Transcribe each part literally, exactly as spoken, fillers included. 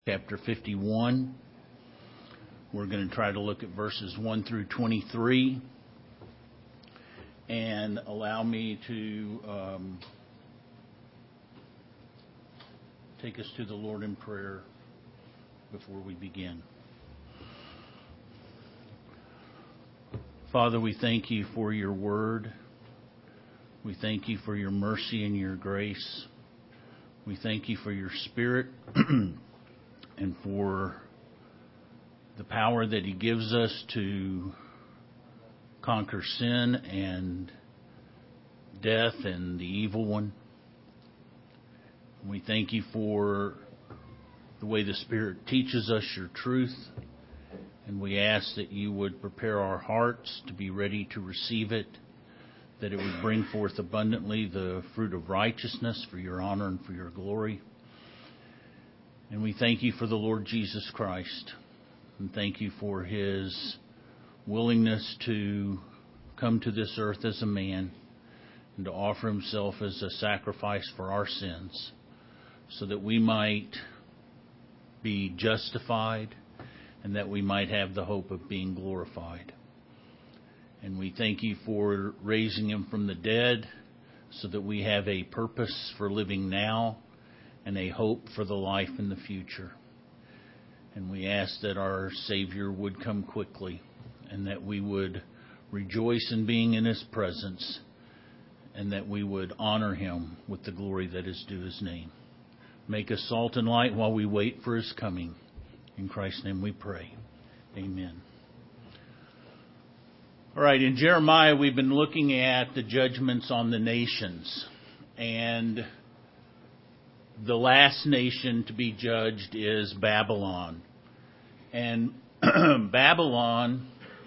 Chapter fifty-one. We're going to try to look at verses one through twenty-three. And allow me to um, take us to the Lord in prayer before we begin. Father, we thank you for your word. We thank you for your mercy and your grace. We thank you for your spirit and for the power that he gives us to conquer sin and death and the evil one. We thank you for the way the Spirit teaches us your truth. And we ask that you would prepare our hearts to be ready to receive it, that it would bring forth abundantly the fruit of righteousness for your honor and for your glory. And we thank you for the Lord Jesus Christ. And thank you for his willingness to come to this earth as a man and to offer himself as a sacrifice for our sins so that we might be justified and that we might have the hope of being glorified. And we thank you for raising him from the dead so that we have a purpose for living now and a hope for the life in the future. And we ask that our Savior would come quickly and that we would rejoice in being in his presence and that we would honor him with the glory that is due his name. Make us salt and light while we wait for his coming. In Christ's name we pray. Amen. All right, in Jeremiah we've been looking at the judgments on the nations. And the last nation to be judged is Babylon. And Babylon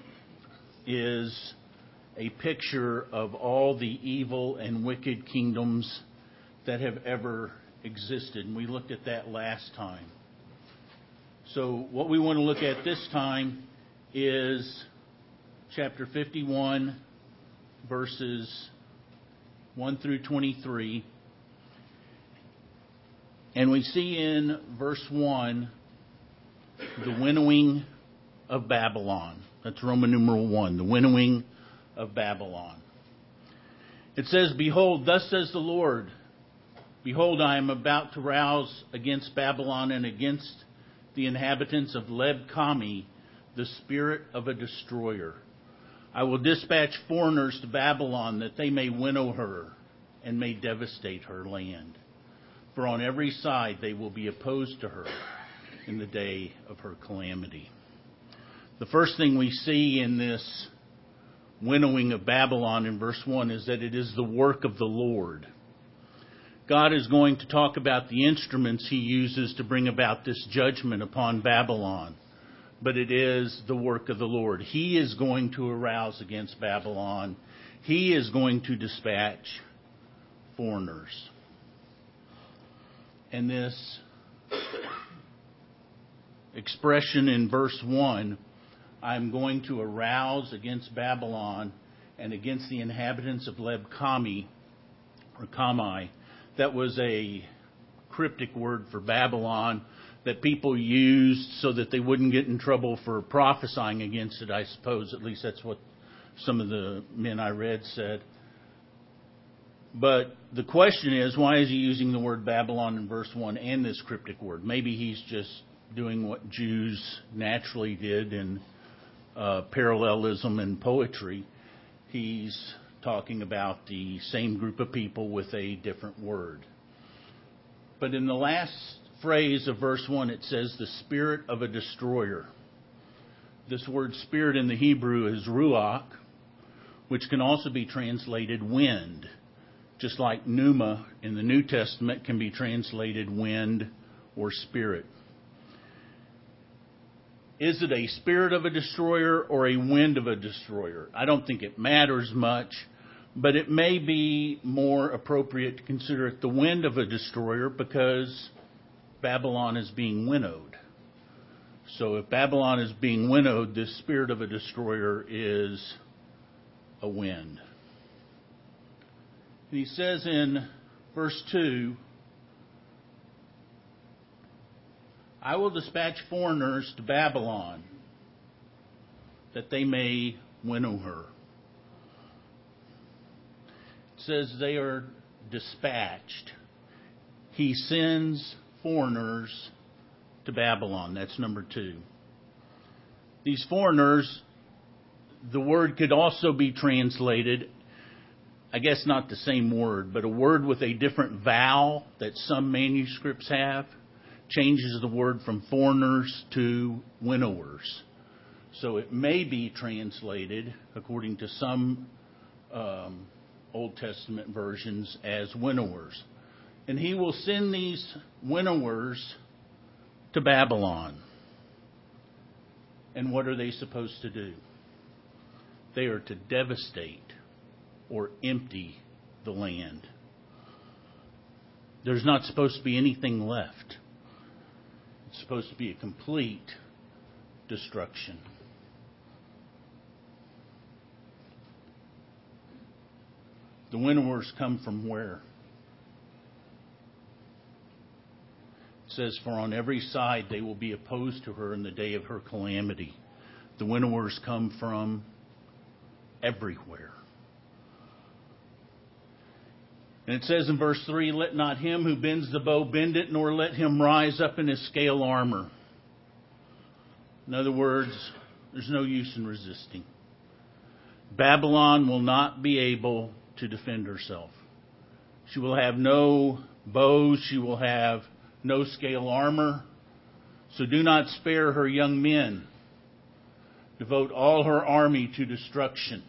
is a picture of all the evil and wicked kingdoms that have ever existed. And we looked at that last time. So what we want to look at this time is chapter fifty-one, verses one through twenty-three. And we see in verse one, the winnowing of Babylon. That's Roman numeral one, the winnowing of Babylon. It says, "Behold, thus says the Lord, behold, I am about to rouse against Babylon and against the inhabitants of Leb-Kami the spirit of a destroyer. I will dispatch foreigners to Babylon that they may winnow her and may devastate her land. For on every side they will be opposed to her in the day of her calamity." The first thing we see in this winnowing of Babylon in verse one is that it is the work of the Lord. God is going to talk about the instruments he uses to bring about this judgment upon Babylon. But it is the work of the Lord. He is going to arouse against Babylon. He is going to dispatch foreigners. And this expression in verse one, I'm going to arouse against Babylon and against the inhabitants of Leb-Kami, or Kami. That was a cryptic word for Babylon that people used so that they wouldn't get in trouble for prophesying against it, I suppose. At least that's what some of the men I read said. But the question is, why is he using the word Babylon in verse one and this cryptic word? Maybe he's just doing what Jews naturally did in uh, parallelism in poetry. He's talking about the same group of people with a different word. But in the last phrase of verse one, it says, the spirit of a destroyer. This word spirit in the Hebrew is ruach, which can also be translated wind. Just like pneuma in the New Testament can be translated wind or spirit. Is it a spirit of a destroyer or a wind of a destroyer? I don't think it matters much, but it may be more appropriate to consider it the wind of a destroyer because Babylon is being winnowed. So if Babylon is being winnowed, this spirit of a destroyer is a wind. And he says in verse two, I will dispatch foreigners to Babylon, that they may winnow her. It says they are dispatched. He sends foreigners to Babylon. That's number two. These foreigners, the word could also be translated, I guess not the same word, but a word with a different vowel that some manuscripts have, changes the word from foreigners to winnowers. So it may be translated, according to some um, Old Testament versions, as winnowers. And he will send these winnowers to Babylon. And what are they supposed to do? They are to devastate or empty the land. There's not supposed to be anything left. It's supposed to be a complete destruction. The winnowers come from where? It says, for on every side they will be opposed to her in the day of her calamity. The winnowers come from everywhere. And it says in verse three, let not him who bends the bow bend it, nor let him rise up in his scale armor. In other words, there's no use in resisting. Babylon will not be able to defend herself. She will have no bows. She will have no scale armor. So do not spare her young men. Devote all her army to destruction.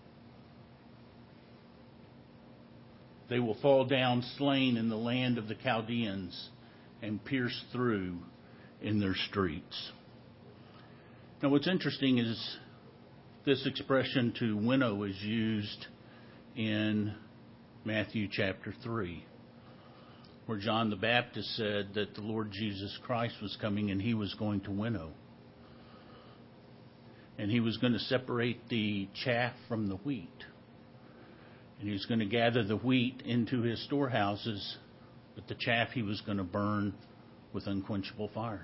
They will fall down slain in the land of the Chaldeans and pierce through in their streets. Now what's interesting is this expression to winnow is used in Matthew chapter three, where John the Baptist said that the Lord Jesus Christ was coming and he was going to winnow. And he was going to separate the chaff from the wheat. And he was going to gather the wheat into his storehouses, but the chaff he was going to burn with unquenchable fire.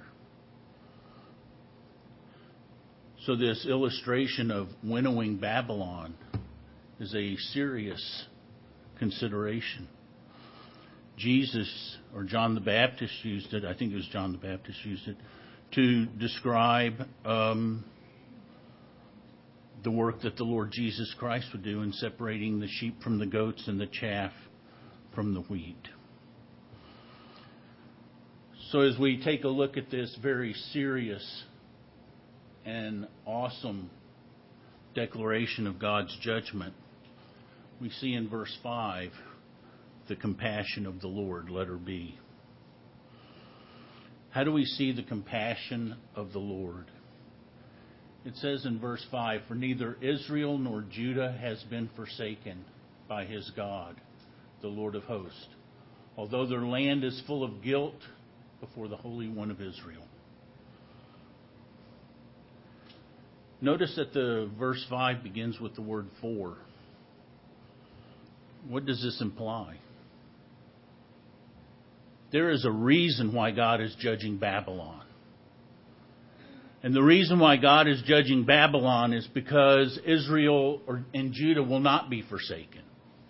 So this illustration of winnowing Babylon is a serious consideration. Jesus, or John the Baptist used it, I think it was John the Baptist used it, to describe um, the work that the Lord Jesus Christ would do in separating the sheep from the goats and the chaff from the wheat. So as we take a look at this very serious and awesome declaration of God's judgment, we see in verse five the compassion of the Lord, letter B. How do we see the compassion of the Lord? It says in verse five, for neither Israel nor Judah has been forsaken by his God, the Lord of hosts, although their land is full of guilt before the Holy One of Israel. Notice that the verse five begins with the word for. What does this imply? There is a reason why God is judging Babylon. And the reason why God is judging Babylon is because Israel and Judah will not be forsaken.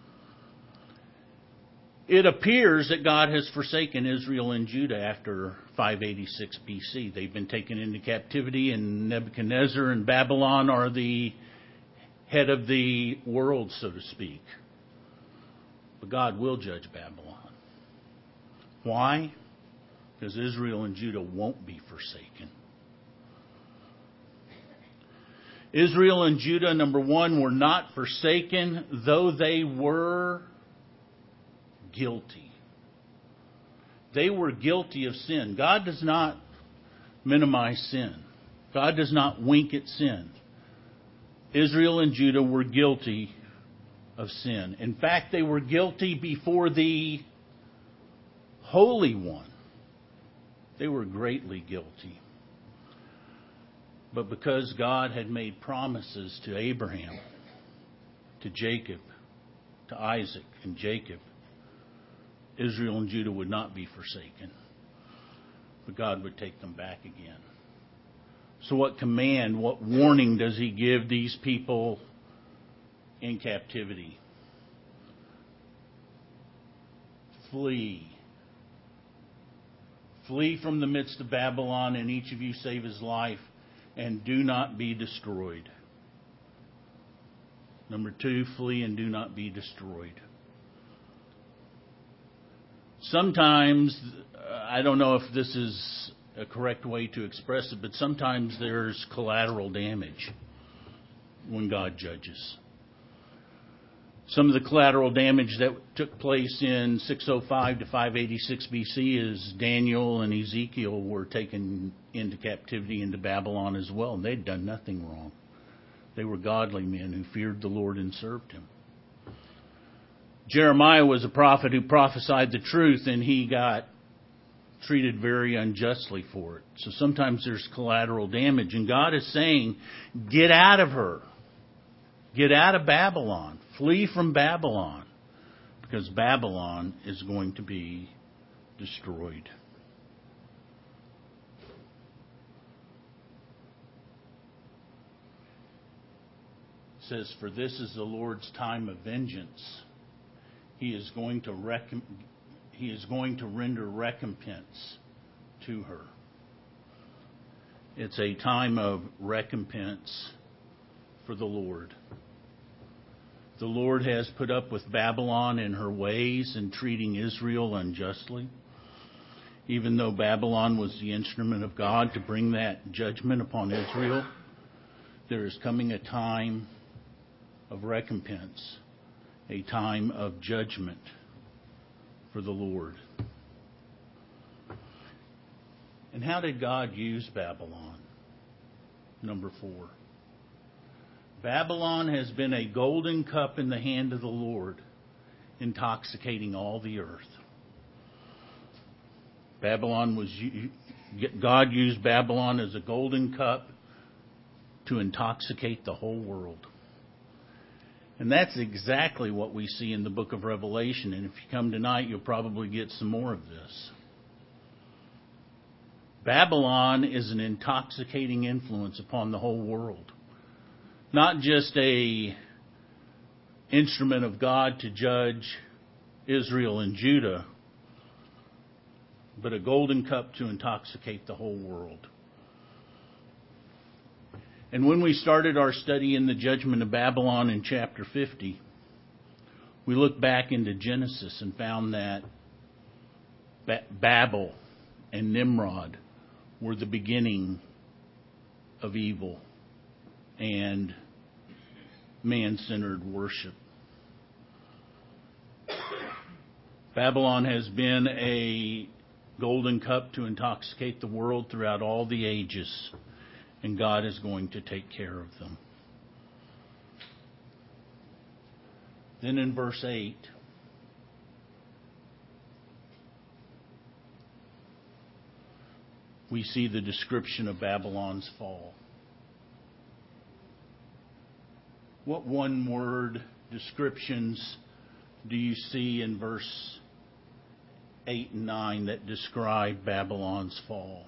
It appears that God has forsaken Israel and Judah after five eighty-six B C. They've been taken into captivity, and Nebuchadnezzar and Babylon are the head of the world, so to speak. But God will judge Babylon. Why? Because Israel and Judah won't be forsaken. Israel and Judah, number one, were not forsaken, though they were guilty. They were guilty of sin. God does not minimize sin. God does not wink at sin. Israel and Judah were guilty of sin. In fact, they were guilty before the Holy One. They were greatly guilty. But because God had made promises to Abraham, to Jacob, to Isaac and Jacob, Israel and Judah would not be forsaken. but God would take them back again. So what command, what warning does he give these people in captivity? Flee. Flee from the midst of Babylon, and each of you save his life, and do not be destroyed. Number two, flee and do not be destroyed. Sometimes, I don't know if this is a correct way to express it, but sometimes there's collateral damage when God judges. Some of the collateral damage that took place in six oh five to five eighty-six B C is Daniel and Ezekiel were taken into captivity into Babylon as well, and they'd done nothing wrong. They were godly men who feared the Lord and served him. Jeremiah was a prophet who prophesied the truth, and he got treated very unjustly for it. So sometimes there's collateral damage, and God is saying, get out of her. Get out of Babylon. Flee from Babylon, because Babylon is going to be destroyed. It says, for this is the Lord's time of vengeance. He is going to rec- He is going to render recompense to her. It's a time of recompense for the Lord. The Lord has put up with Babylon and her ways and treating Israel unjustly. Even though Babylon was the instrument of God to bring that judgment upon Israel, there is coming a time of recompense, a time of judgment for the Lord. And how did God use Babylon? Number four. Babylon has been a golden cup in the hand of the Lord, intoxicating all the earth. Babylon was, God used Babylon as a golden cup to intoxicate the whole world. And that's exactly what we see in the book of Revelation. And if you come tonight, you'll probably get some more of this. Babylon is an intoxicating influence upon the whole world. Not just a instrument of God to judge Israel and Judah, but a golden cup to intoxicate the whole world. And when we started our study in the judgment of Babylon in chapter fifty, we looked back into Genesis and found that Babel and Nimrod were the beginning of evil and man-centered worship. Babylon has been a golden cup to intoxicate the world throughout all the ages, and God is going to take care of them. Then in verse eight, we see the description of Babylon's fall. What one-word descriptions do you see in verse eight and nine that describe Babylon's fall?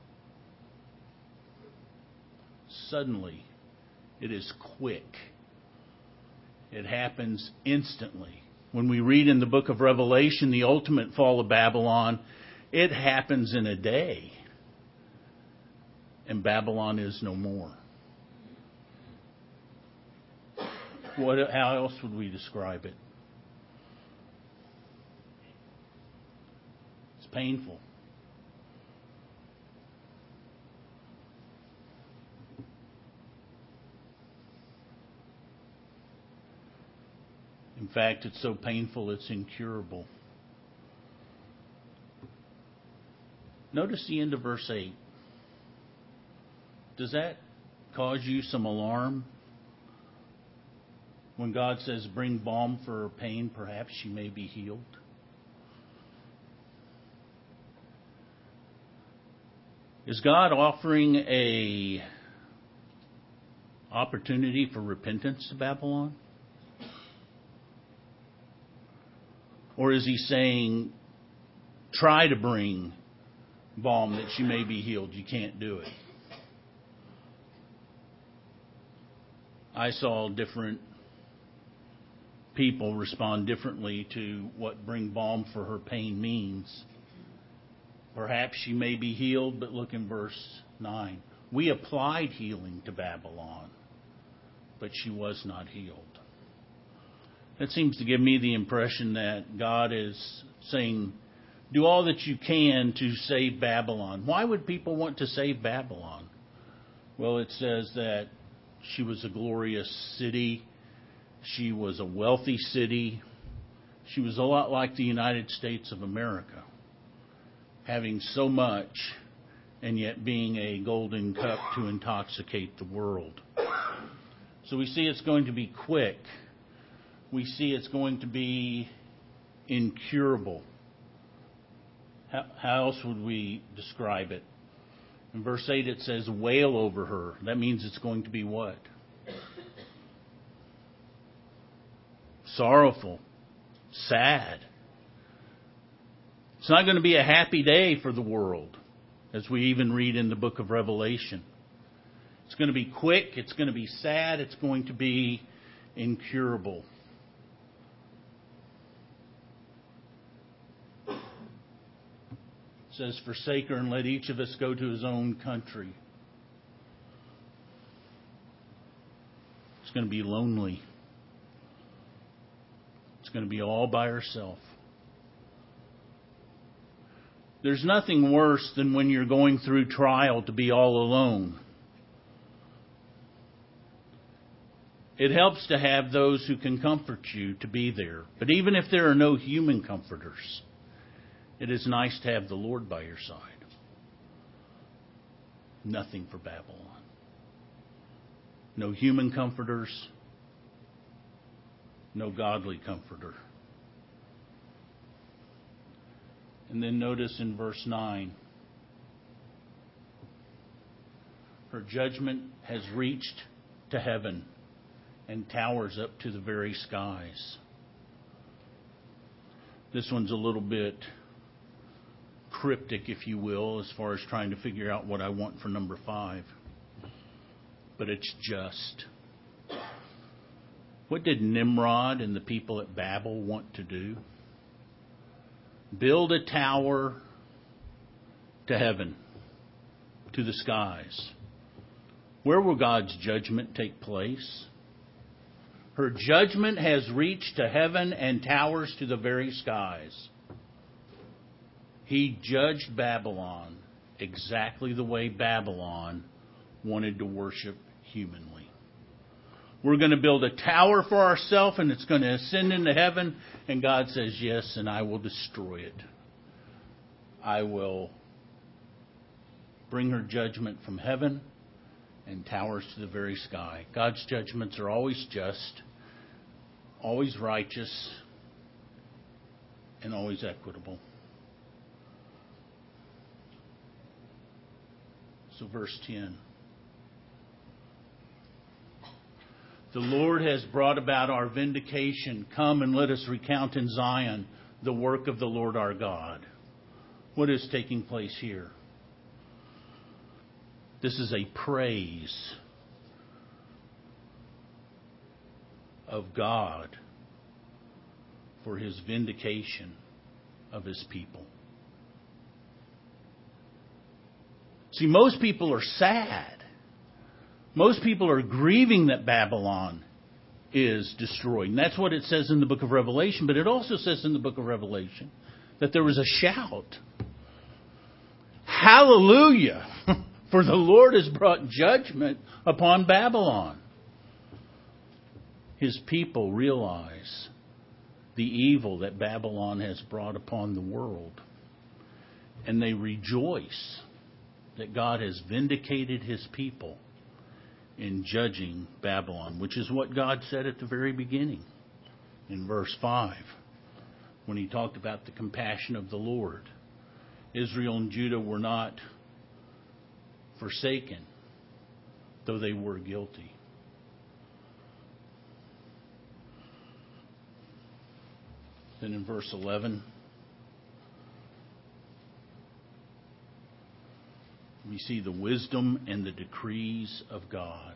Suddenly. It is quick. It happens instantly. When we read in the book of Revelation the ultimate fall of Babylon, it happens in a day. And Babylon is no more. What, how else would we describe it? It's painful. In fact, it's so painful it's incurable. Notice the end of verse eight. Does that cause you some alarm? When God says, bring balm for her pain, perhaps she may be healed. Is God offering a opportunity for repentance to Babylon? Or is he saying, try to bring balm that she may be healed. You can't do it. I saw different people respond differently to what bring balm for her pain means. Perhaps she may be healed, but look in verse nine. We applied healing to Babylon, but she was not healed. That seems to give me the impression that God is saying, do all that you can to save Babylon. Why would people want to save Babylon? Well, it says that she was a glorious city. She was a wealthy city. She was a lot like the United States of America, having so much and yet being a golden cup to intoxicate the world. So we see it's going to be quick. We see it's going to be incurable. How, how else would we describe it? In verse eight it says, wail over her. That means it's going to be what? Sorrowful. Sad. It's not going to be a happy day for the world, as we even read in the book of Revelation. It's going to be quick. It's going to be sad. It's going to be incurable. It says, forsake her and let each of us go to his own country. It's going to be lonely. It's going to be all by herself. There's nothing worse than when you're going through trial to be all alone. It helps to have those who can comfort you to be there. But even if there are no human comforters, it is nice to have the Lord by your side. Nothing for Babylon. No human comforters. No godly comforter. And then notice in verse nine, her judgment has reached to heaven and towers up to the very skies. This one's a little bit cryptic, if you will, as far as trying to figure out what I want for number five. But it's just. What did Nimrod and the people at Babel want to do? Build a tower to heaven, to the skies. Where will God's judgment take place? Her judgment has reached to heaven and towers to the very skies. He judged Babylon exactly the way Babylon wanted to worship humanly. We're going to build a tower for ourselves and it's going to ascend into heaven. And God says, yes, and I will destroy it. I will bring her judgment from heaven and towers to the very sky. God's judgments are always just, always righteous, and always equitable. So verse ten. The Lord has brought about our vindication. Come and let us recount in Zion the work of the Lord our God. What is taking place here? This is a praise of God for his vindication of his people. See, most people are sad. Most people are grieving that Babylon is destroyed. And that's what it says in the book of Revelation. But it also says in the book of Revelation that there was a shout. Hallelujah! For the Lord has brought judgment upon Babylon. His people realize the evil that Babylon has brought upon the world. And they rejoice that God has vindicated his people in judging Babylon, which is what God said at the very beginning in verse five, when he talked about the compassion of the Lord. Israel and Judah were not forsaken, though they were guilty. Then in verse eleven, we see the wisdom and the decrees of God.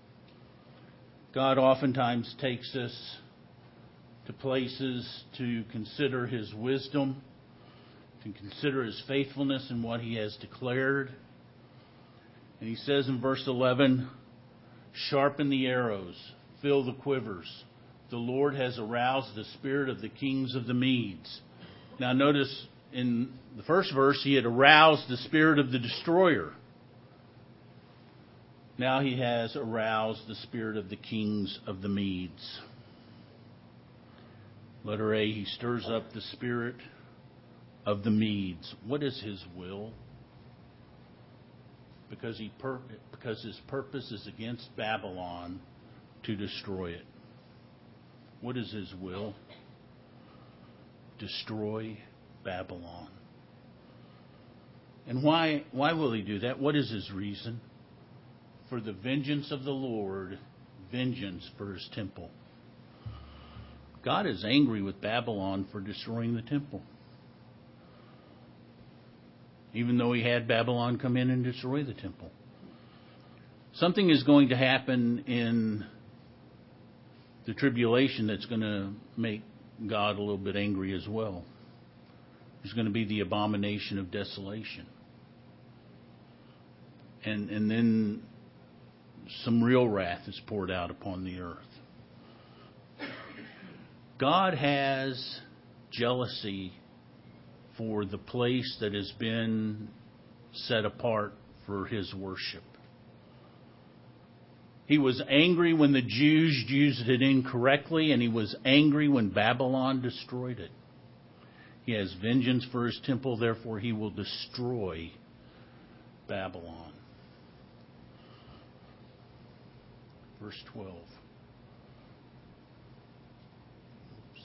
God oftentimes takes us to places to consider His wisdom, to consider His faithfulness in what He has declared. And He says in verse eleven, "Sharpen the arrows, fill the quivers. The Lord has aroused the spirit of the kings of the Medes." Now notice in the first verse, He had aroused the spirit of the destroyer. Now He has aroused the spirit of the kings of the Medes. Letter A, He stirs up the spirit of the Medes. What is His will? Because he pur- because His purpose is against Babylon to destroy it. What is His will? Destroy Babylon. And why why will He do that? What is His reason? For the vengeance of the Lord, vengeance for His temple. God is angry with Babylon for destroying the temple. Even though He had Babylon come in and destroy the temple. Something is going to happen in the tribulation that's going to make God a little bit angry as well. There's going to be the abomination of desolation. And, and then some real wrath is poured out upon the earth. God has jealousy for the place that has been set apart for His worship. He was angry when the Jews used it incorrectly, and He was angry when Babylon destroyed it. He has vengeance for His temple, therefore He will destroy Babylon. Verse twelve. Oops.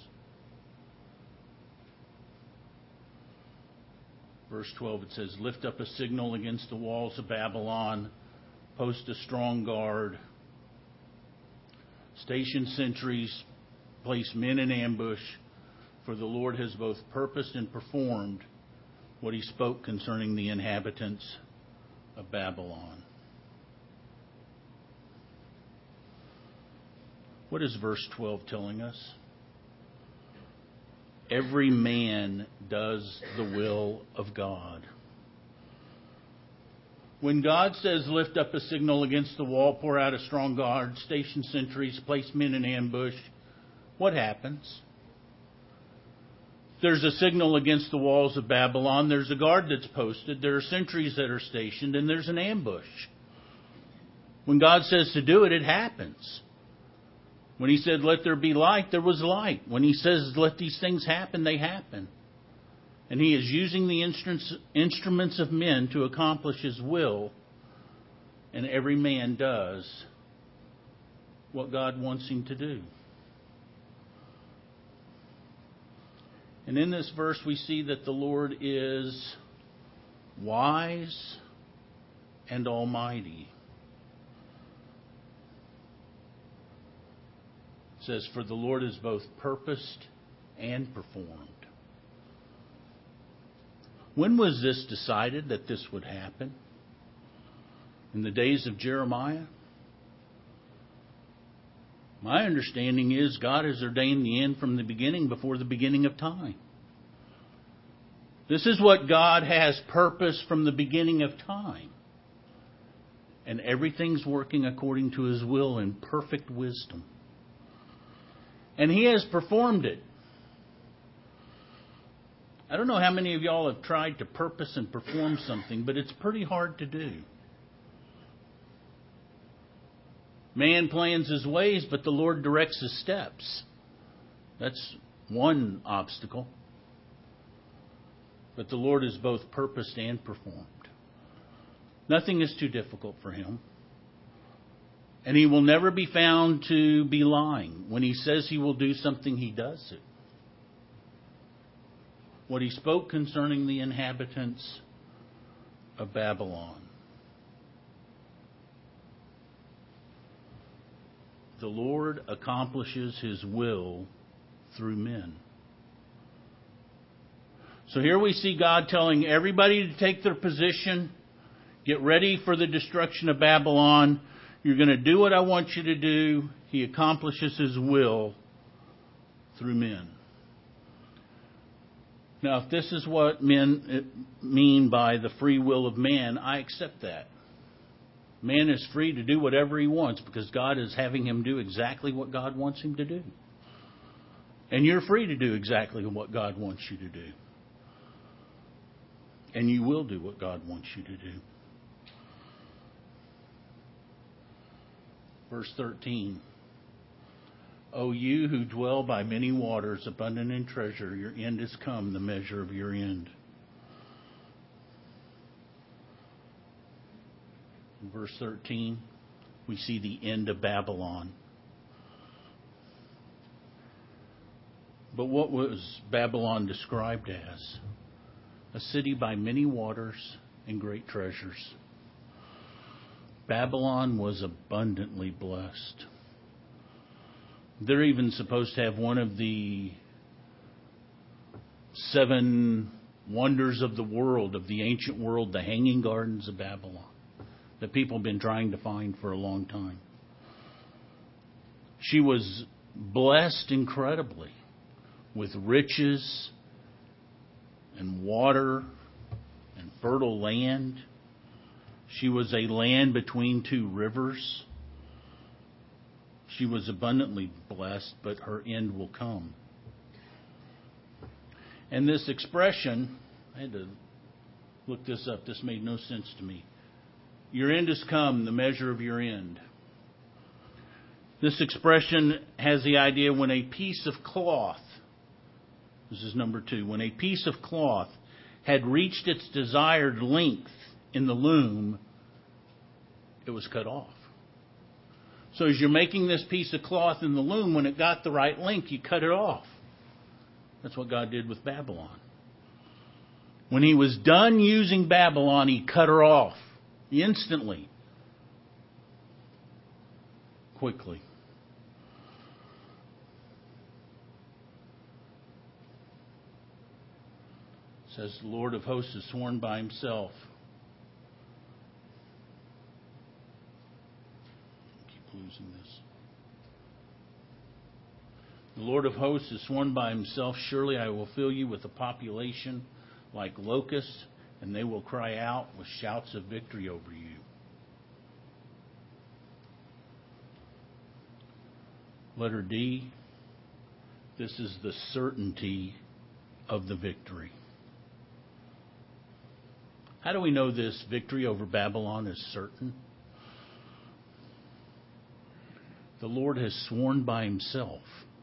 Verse twelve, it says, "Lift up a signal against the walls of Babylon, post a strong guard, station sentries, place men in ambush, for the Lord has both purposed and performed what He spoke concerning the inhabitants of Babylon." What is verse twelve telling us? Every man does the will of God. When God says, lift up a signal against the wall, pour out a strong guard, station sentries, place men in ambush, what happens? There's a signal against the walls of Babylon. There's a guard that's posted. There are sentries that are stationed, and there's an ambush. When God says to do it, it happens. When He said, let there be light, there was light. When He says, let these things happen, they happen. And He is using the instruments of men to accomplish His will. And every man does what God wants him to do. And in this verse we see that the Lord is wise and almighty. It says, for the Lord is both purposed and performed. When was this decided that this would happen? In the days of Jeremiah? My understanding is God has ordained the end from the beginning before the beginning of time. This is what God has purposed from the beginning of time. And everything's working according to His will in perfect wisdom. And He has performed it. I don't know how many of y'all have tried to purpose and perform something, but it's pretty hard to do. Man plans his ways, but the Lord directs his steps. That's one obstacle. But the Lord is both purposed and performed. Nothing is too difficult for Him. And He will never be found to be lying. When He says He will do something, He does it. What He spoke concerning the inhabitants of Babylon. The Lord accomplishes His will through men. So here we see God telling everybody to take their position. Get ready for the destruction of Babylon. You're going to do what I want you to do. He accomplishes His will through men. Now, if this is what men mean by the free will of man, I accept that. Man is free to do whatever he wants because God is having him do exactly what God wants him to do. And you're free to do exactly what God wants you to do. And you will do what God wants you to do. Verse thirteen. O you who dwell by many waters, abundant in treasure, your end is come, the measure of your end. In verse thirteen, we see the end of Babylon. But what was Babylon described as? A city by many waters and great treasures. Babylon was abundantly blessed. They're even supposed to have one of the seven wonders of the world, of the ancient world, the Hanging Gardens of Babylon, that people have been trying to find for a long time. She was blessed incredibly with riches and water and fertile land. She was a land between two rivers. She was abundantly blessed, but her end will come. And this expression, I had to look this up. This made no sense to me. Your end has come, the measure of your end. This expression has the idea when a piece of cloth, this is number two, when a piece of cloth had reached its desired length in the loom, it was cut off. So as you're making this piece of cloth in the loom, when it got the right length, you cut it off. That's what God did with Babylon. When He was done using Babylon, He cut her off instantly, quickly. It says the Lord of hosts has sworn by Himself. Losing this. The Lord of hosts has sworn by Himself, surely I will fill you with a population like locusts, and they will cry out with shouts of victory over you. Letter D, this is the certainty of the victory. How do we know this victory over Babylon is certain? The Lord has sworn by Himself.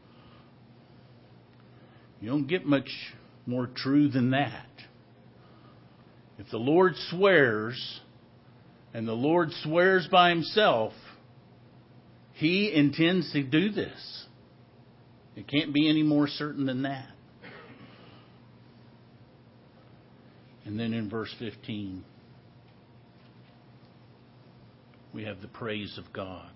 You don't get much more true than that. If the Lord swears, and the Lord swears by Himself, He intends to do this. It can't be any more certain than that. And then in verse fifteen, we have the praise of God.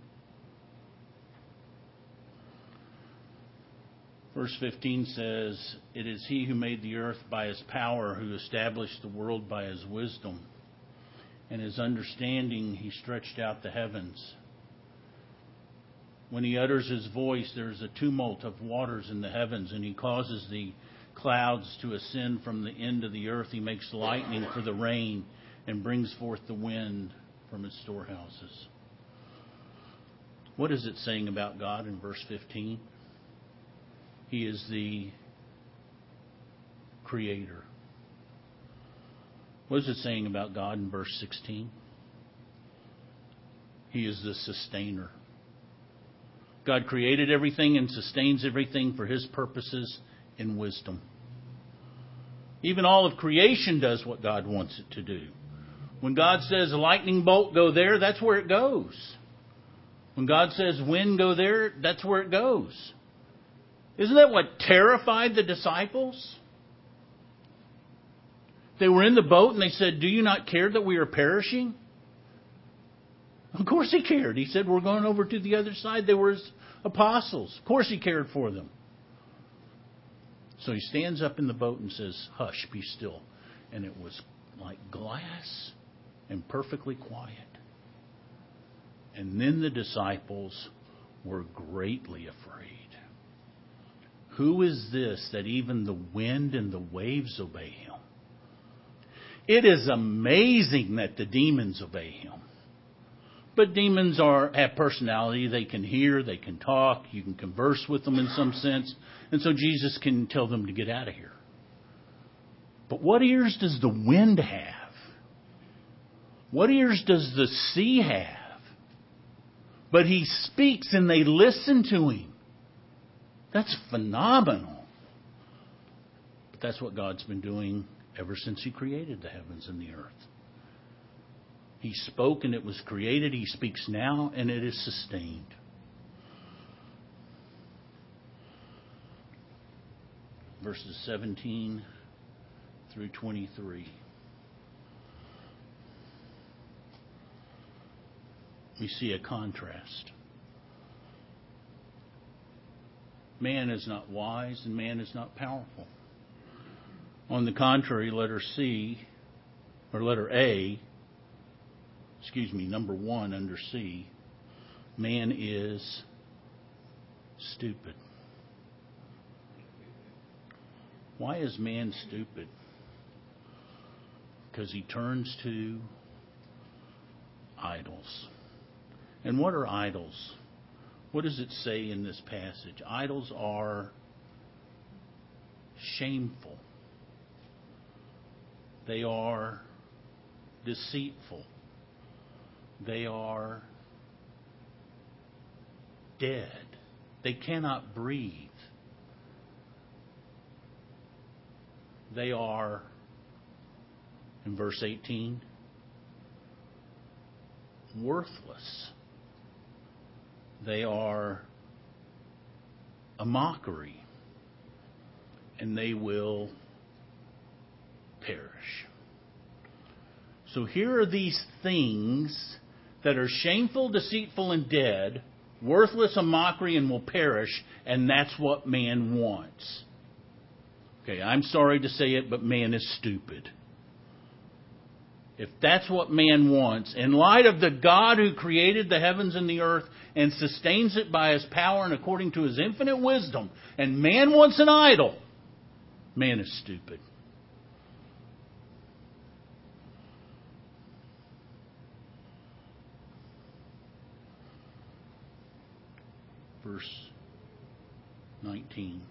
Verse fifteen says, it is He who made the earth by His power, who established the world by His wisdom. And His understanding He stretched out the heavens. When He utters His voice, there is a tumult of waters in the heavens, and He causes the clouds to ascend from the end of the earth. He makes lightning for the rain and brings forth the wind from its storehouses. What is it saying about God in verse fifteen? He is the creator. What is it saying about God in verse sixteen? He is the sustainer. God created everything and sustains everything for His purposes in wisdom. Even all of creation does what God wants it to do. When God says a lightning bolt go there, that's where it goes. When God says wind go there, that's where it goes. Isn't that what terrified the disciples? They were in the boat and they said, do you not care that we are perishing? Of course He cared. He said, we're going over to the other side. They were His apostles. Of course He cared for them. So He stands up in the boat and says, hush, be still. And it was like glass and perfectly quiet. And then the disciples were greatly afraid. Who is this that even the wind and the waves obey him? It is amazing that the demons obey him. But demons are have personality. They can hear, they can talk, you can converse with them in some sense. And so Jesus can tell them to get out of here. But what ears does the wind have? What ears does the sea have? But he speaks and they listen to him. That's phenomenal. But that's what God's been doing ever since he created the heavens and the earth. He spoke and it was created. He speaks now and it is sustained. Verses seventeen through twenty-three. We see a contrast. Man is not wise and man is not powerful. On the contrary, letter C, or letter A, excuse me, number one under C, man is stupid. Why is man stupid? Because he turns to idols. And what are idols? What does it say in this passage? Idols are shameful. They are deceitful. They are dead. They cannot breathe. They are, in verse eighteen, worthless. They are a mockery, and they will perish. So here are these things that are shameful, deceitful, and dead, worthless, a mockery, and will perish, and that's what man wants. Okay, I'm sorry to say it, but man is stupid. If that's what man wants, in light of the God who created the heavens and the earth and sustains it by his power and according to his infinite wisdom, and man wants an idol, man is stupid. Verse nineteen.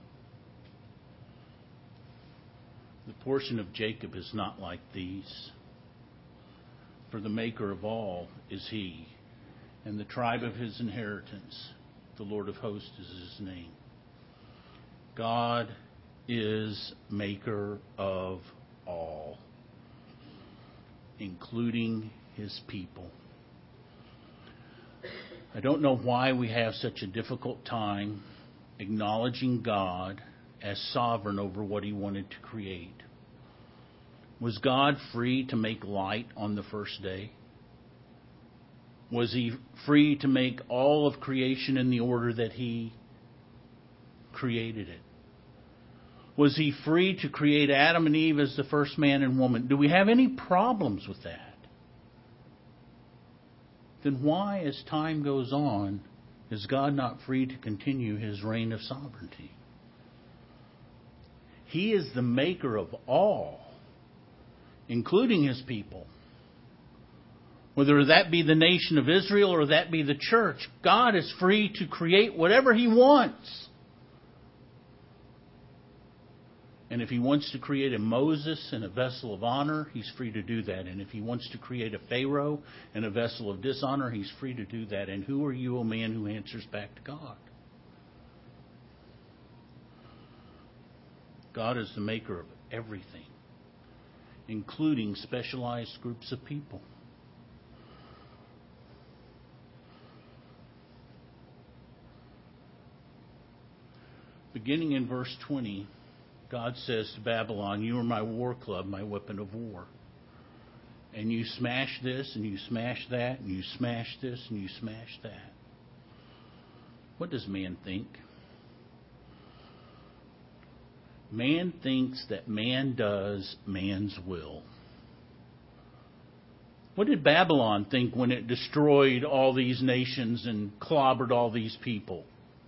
The portion of Jacob is not like these. For the maker of all is he, and the tribe of his inheritance, the Lord of hosts is his name. God is maker of all, including his people. I don't know why we have such a difficult time acknowledging God as sovereign over what he wanted to create. Was God free to make light on the first day? Was he free to make all of creation in the order that he created it? Was he free to create Adam and Eve as the first man and woman? Do we have any problems with that? Then why, as time goes on, is God not free to continue his reign of sovereignty? He is the maker of all, including his people. Whether that be the nation of Israel or that be the church, God is free to create whatever he wants. And if he wants to create a Moses and a vessel of honor, he's free to do that. And if he wants to create a Pharaoh and a vessel of dishonor, he's free to do that. And who are you, O man, who answers back to God? God is the maker of everything, including specialized groups of people. Beginning in verse twenty, God says to Babylon, you are my war club, my weapon of war. And you smash this, and you smash that, and you smash this, and you smash that. What does man think? Man thinks that man does man's will. What did Babylon think when it destroyed all these nations and clobbered all these people?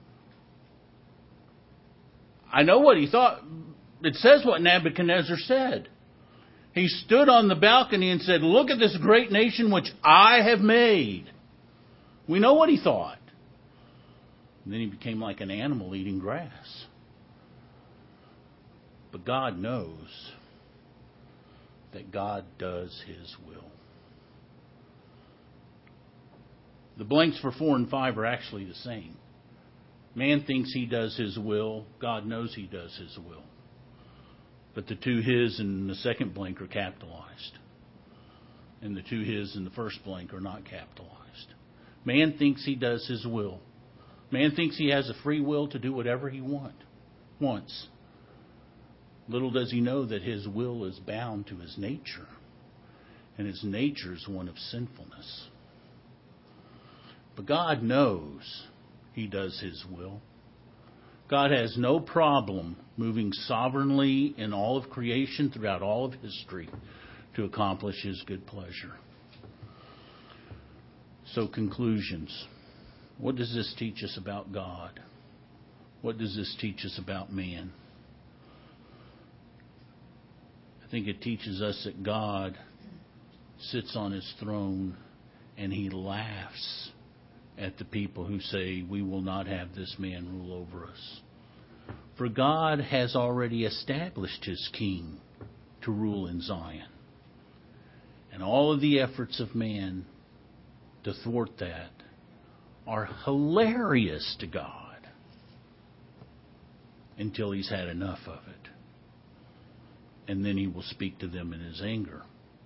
I know what he thought. It says what Nebuchadnezzar said. He stood on the balcony and said, "Look at this great nation which I have made." We know what he thought. And then he became like an animal eating grass. But God knows that God does His will. The blanks for four and five are actually the same. Man thinks he does his will. God knows He does His will. But the two His in the second blank are capitalized. And the two His in the first blank are not capitalized. Man thinks he does his will. Man thinks he has a free will to do whatever he want, wants. Little does he know that his will is bound to his nature. And his nature is one of sinfulness. But God knows He does His will. God has no problem moving sovereignly in all of creation throughout all of history to accomplish His good pleasure. So, conclusions. What does this teach us about God? What does this teach us about man? I think it teaches us that God sits on His throne and He laughs at the people who say, "We will not have this man rule over us." For God has already established His king to rule in Zion. And all of the efforts of man to thwart that are hilarious to God until He's had enough of it. And then He will speak to them in His anger.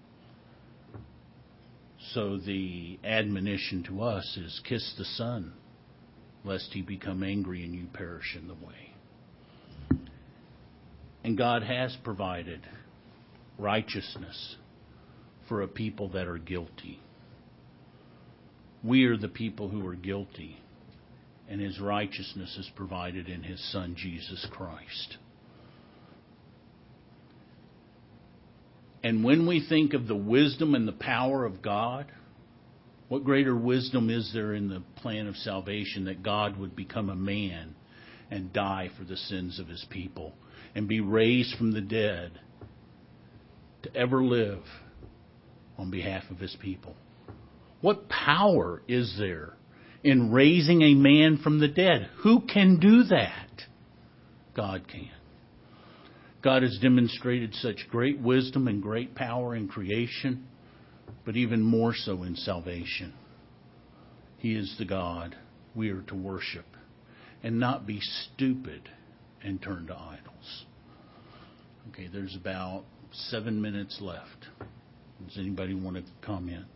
So the admonition to us is, kiss the Son, lest He become angry and you perish in the way. And God has provided righteousness for a people that are guilty. We are the people who are guilty, and His righteousness is provided in His Son, Jesus Christ. And when we think of the wisdom and the power of God, what greater wisdom is there in the plan of salvation that God would become a man and die for the sins of His people and be raised from the dead to ever live on behalf of His people? What power is there in raising a man from the dead? Who can do that? God can. God has demonstrated such great wisdom and great power in creation, but even more so in salvation. He is the God we are to worship and not be stupid and turn to idols. Okay, there's about seven minutes left. Does anybody want to comment?